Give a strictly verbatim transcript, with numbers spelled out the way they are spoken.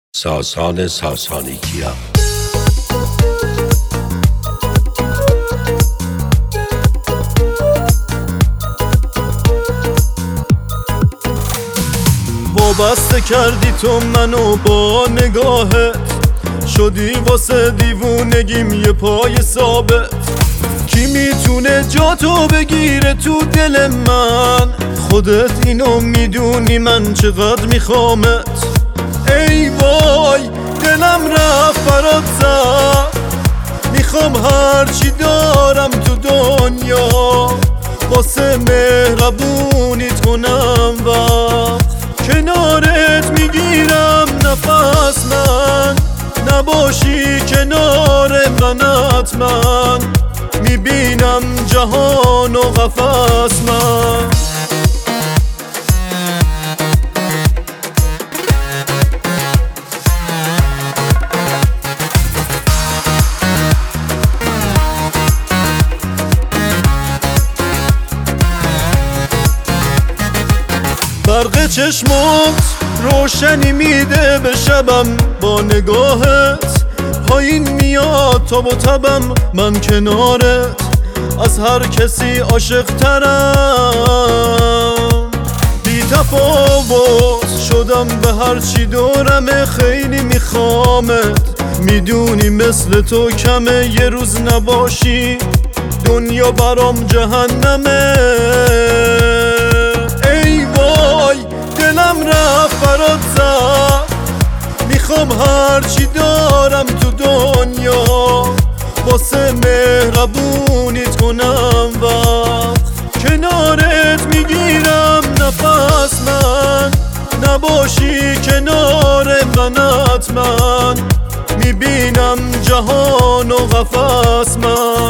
ساسان ساسانیکیا. وابسته کردی تو منو با نگاهت، شدی واسه دیوونگیم یه پای ثابت. کی میتونه جا تو بگیره تو دل من؟ خودت اینو میدونی من چقدر میخوامت. ای وای دلم رفت برات زد، میخوام هرچی دارم تو دنیا واسه مهربونیت کنم وقت. کنارت میگیرم نفس من، نباشی کنار من حتما میبینم جهان و قفس من. برق چشمات روشنی میده به شبم، با نگاهت پایین میاد تا و تبم. من کنارت از هر کسی عاشق ترم، بی تفاوت شدم به هر چی دورمه. خیلی میخوامت، میدونی مثل تو کمه یه روز نباشی دنیا برام جهنمه. ای وای دلم رفت برات زد، میخوام هرچی دارم تو دنیا واسه مهربونیت کنم وقت. کنارت میگیرم نفس من، نباشی کنار من حتما میبینم جهان و قفس من.